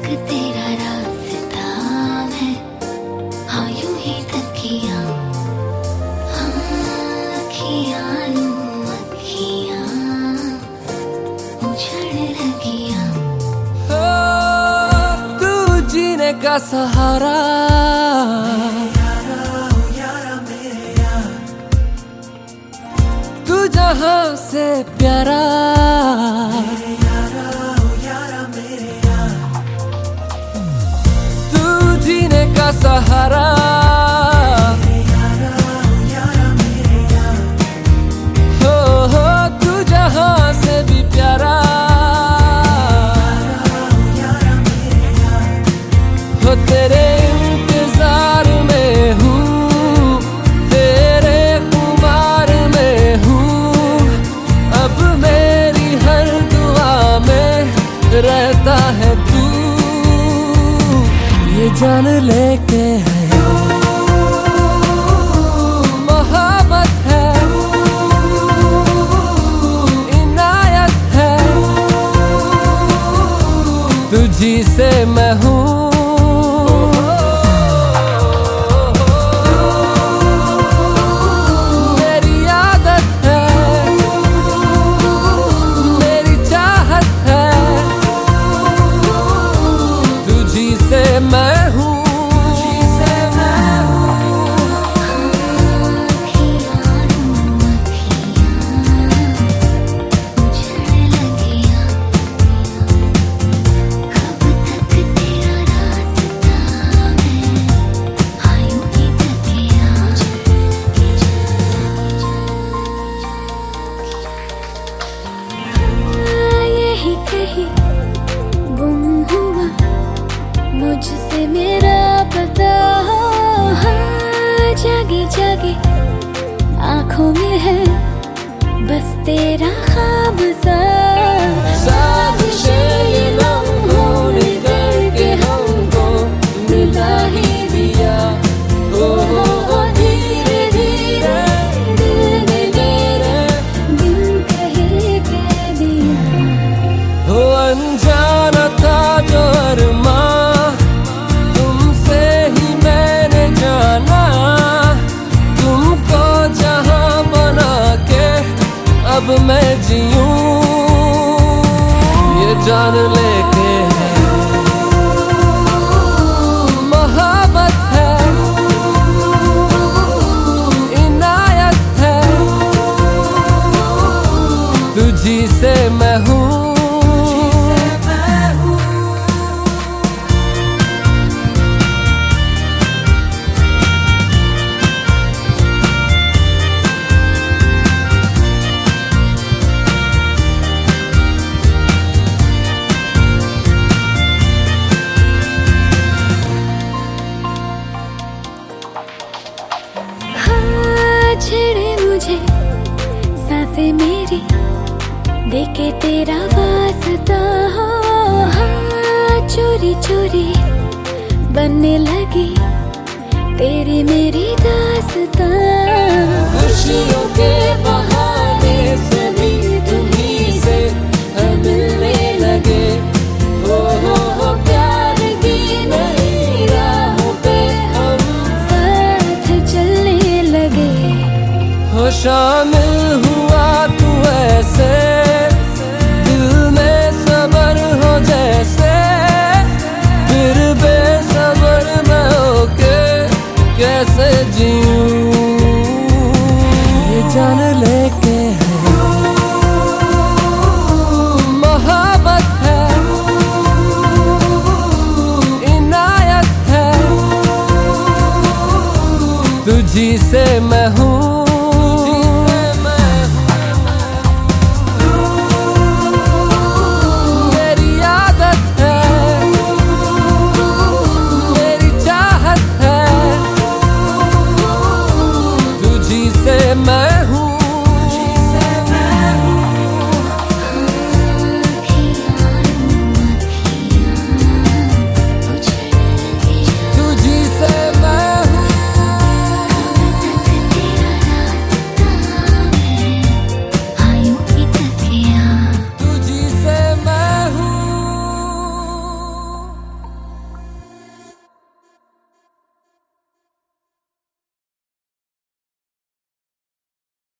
तक तेरा रास्ता है, हाँ यूं ही तकिया, अखियां नू अखियां उछड़ लगिया। तू जीने का सहारा, तू जहां से प्यारा, तू जीने का सहारा, हो तू जहां से भी प्यारा, हो तेरे इंतजार में हूँ, तेरे खुमार में हूँ, अब मेरी हर दुआ में रहता है तू, ये जान लेके है मोहब्बत है, इनायत है, तुझी से मैं हूँ। गुम हुआ मुझसे मेरा पता, हाँ जागे जागे आँखों में है बस तेरा ख्वाब सा, साजिशें ये लम्हों ने करके हमको मिला ही दिया, ओ धीरे धीरे दिल ने मेरे दिल कहे कह दिया, हो अनजाना था जो अरमां तुमसे ही मैंने जाना, तुमको जहां बना के अब मैं जीऊं, ये जान लेके है मोहब्बत है, इनायत है, तुझी से मैं हूँ। छेड़े मुझे सांसें मेरी देखे तेरा वास्ता, हाँ चोरी चोरी बनने लगी तेरी मेरी दास्तां, खुशियों के बहाने सभी तुम्हीं से मिलने लगे, हो प्यार की नई राहों पे हम साथ चलने लगे, हो शामिल हुआ तू ऐसे दिल में सबर हो जैसे, फिर बेसबर मैं होके कैसे जीऊं, ये जान लेके है मोहब्बत है, इनायत है, तुझी से मैं हूँ।